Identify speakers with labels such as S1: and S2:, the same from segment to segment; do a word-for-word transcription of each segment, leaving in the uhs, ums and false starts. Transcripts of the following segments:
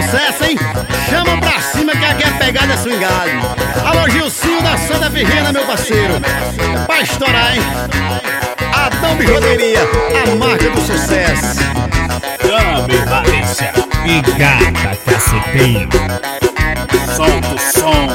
S1: sucesso, hein? Chama pra cima que aqui é pegada swingada. Alô, Gilcinho da Santa Virgínia, meu parceiro. Pra estourar, hein? Adão Bijuteria, a marca do sucesso.
S2: Chame Valência e gata caceteiro. Solta o som.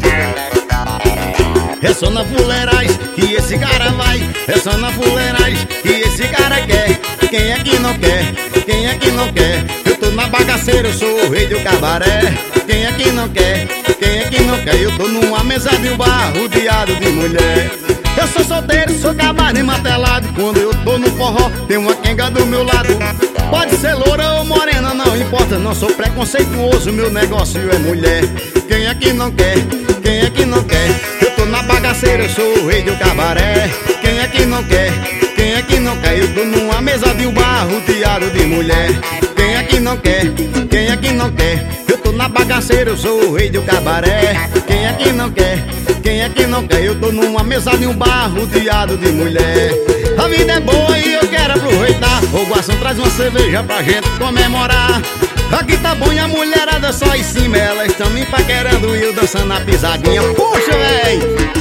S1: É só na fuleiragem que esse cara vai. É só na fuleiragem que esse cara quer. Quem é que não quer? Quem é que não quer? Eu tô na bagaceira, eu sou o rei do cabaré. Quem é que não quer? Quem é que não quer? Eu tô numa mesa de um bar rodeado de mulher. Eu sou solteiro, sou cabaré e martelado. Quando eu tô no forró, tem uma quenga do meu lado. Pode ser loura ou morena, não importa. Não sou preconceituoso, meu negócio é mulher. Quem é que não quer? Quem é que não quer? Eu tô na bagaceira, eu sou o rei do cabaré. Quem é que não quer? Quem é que não quer? Eu tô numa mesa de um bar rodeado de mulher. Quem é que não quer? Quem é que não quer? Eu tô na bagaceira, eu sou o rei do cabaré. Quem é que não quer? Quem é que não quer? Eu tô numa mesa de um bar rodeado de mulher. A vida é boa e eu quero aproveitar. O garçom traz uma cerveja pra gente comemorar. Aqui tá bom e a mulherada só em cima. Elas tão me paquerando e eu dançando na pisadinha. Puxa, véi!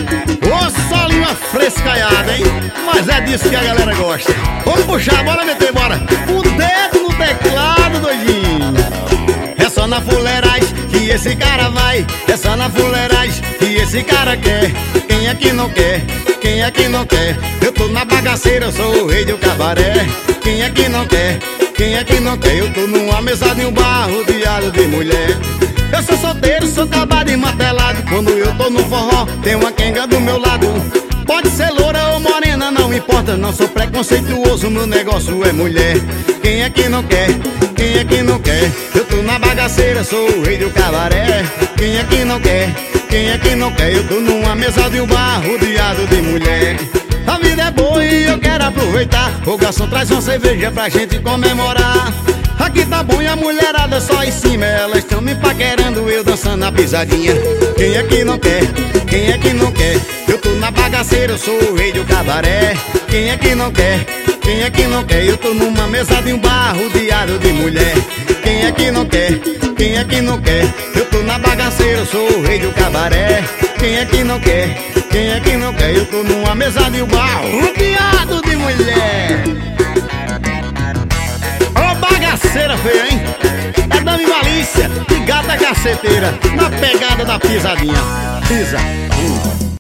S1: Ô solinho frescaiado, hein? Mas é disso que a galera gosta. Vamos puxar, bora meter, bora! O dedo no teclado, doidinho. É só na fuleiragem que esse cara vai. É só na fuleiragem que esse cara quer. Quem é que não quer? Quem é que não quer? Eu tô na bagaceira, eu sou o rei do cabaré. Quem é que não quer? Quem é que não quer? Eu tô numa mesa de um bar rodeado de mulher. Eu sou solteiro, sou acabado e martelado. Quando eu tô no forró, tem uma quenga do meu lado. Pode ser loura ou morena, não importa. Não sou preconceituoso, meu negócio é mulher. Quem é que não quer? Quem é que não quer? Eu tô na bagaceira, sou o rei do cabaré. Quem é que não quer? Quem é que não quer? Eu tô numa mesa de um bar rodeado de mulher. A vida é boa e eu quero aproveitar. O garçom traz uma cerveja pra gente comemorar. Aqui tá bom e a mulherada só em cima. Elas tão me paquerando, eu dançando na pisadinha. Quem é que não quer? Quem é que não quer? Eu tô na bagaceira, eu sou o rei do cabaré. Quem é que não quer? Quem é que não quer? Eu tô numa mesa de um bar rodeado de mulher. Quem é que não quer? Quem é que não quer? Eu tô na bagaceira, eu sou o rei do cabaré. Quem é que não quer? Quem é que não quer? Eu tô numa mesa de um bar rodeado de mulher. Ô bagaceira feia, hein? É Dami Malícia e gata caceteira na pegada da pisadinha. Pisa.